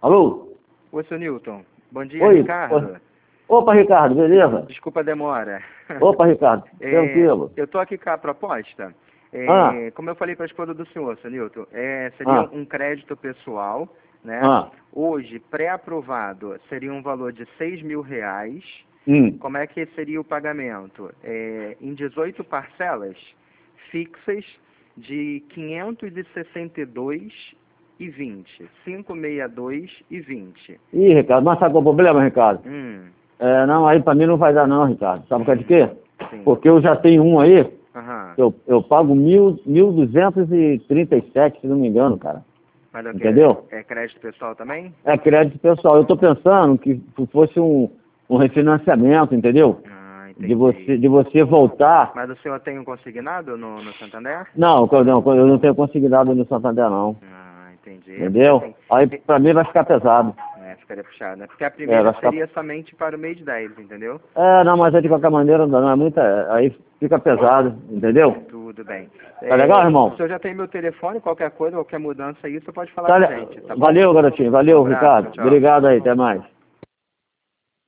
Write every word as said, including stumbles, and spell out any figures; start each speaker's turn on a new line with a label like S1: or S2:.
S1: Alô?
S2: Oi, seu Newton. Bom dia,
S1: Oi,
S2: Ricardo.
S1: oi. Opa, Ricardo, beleza?
S2: Desculpa a demora.
S1: Opa, Ricardo,
S2: É,
S1: tranquilo.
S2: eu tô aqui com a proposta. É,
S1: Ah.
S2: Como eu falei para a esposa do senhor, seu Newton, é, seria
S1: Ah.
S2: um crédito pessoal, né?
S1: Ah.
S2: Hoje, pré-aprovado, seria um valor de seis mil reais.
S1: Hum.
S2: Como é que seria o pagamento? É, em dezoito parcelas fixas de quinhentos e sessenta e dois e vinte. quinhentos e sessenta e dois e vinte.
S1: Ih, Ricardo, mas sabe qual é o problema, Ricardo?
S2: Hum.
S1: É, não, aí pra mim não vai dar não, Ricardo. Sabe por causa de quê?
S2: Sim.
S1: Porque eu já tenho um aí,
S2: Aham.
S1: eu, eu pago mil, mil duzentos e trinta e sete, se não me engano, cara.
S2: Mas é o quê?
S1: Entendeu?
S2: É crédito pessoal também?
S1: É crédito pessoal. Eu tô pensando que fosse um, um refinanciamento, entendeu?
S2: Ah, entendi.
S1: De você, de você voltar.
S2: Mas o senhor tem um consignado no, no Santander?
S1: Não, eu não, eu não tenho consignado no Santander, não.
S2: Ah, entendi.
S1: Entendeu?
S2: Assim,
S1: Aí pra mim vai ficar pesado.
S2: é, ficaria puxado, né? Porque a
S1: É,
S2: primeira
S1: vai ficar...
S2: seria somente para o mês dez, entendeu?
S1: É, não, mas é de qualquer maneira não, não é muita. Aí fica pesado, entendeu?
S2: Tudo bem.
S1: Tá
S2: É,
S1: legal, irmão?
S2: O senhor já tem meu telefone, qualquer coisa, qualquer mudança aí, você pode falar
S1: Tá
S2: com
S1: le...
S2: a gente, tá bom?
S1: Valeu, garotinho. Valeu,
S2: Um abraço,
S1: Ricardo.
S2: tchau.
S1: Obrigado aí, até mais.